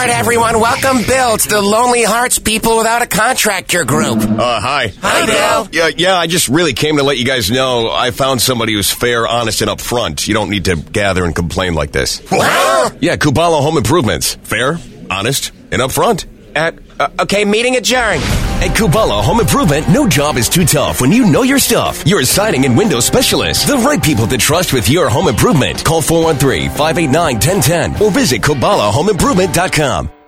right, everyone. Welcome, Bill. It's the Lonely Hearts People Without a Contractor group. Hi. Hi, Bill. Yeah, I just really came to let you guys know I found somebody who's fair, honest, and upfront. You don't need to gather and complain like this. What? Yeah, Kubala Home Improvements. Fair, honest, and upfront. Okay, meeting adjourned. At Kubala Home Improvement, no job is too tough when you know your stuff. You're a siding and window specialist. The right people to trust with your home improvement. Call 413-589-1010 or visit KubalaHomeImprovement.com.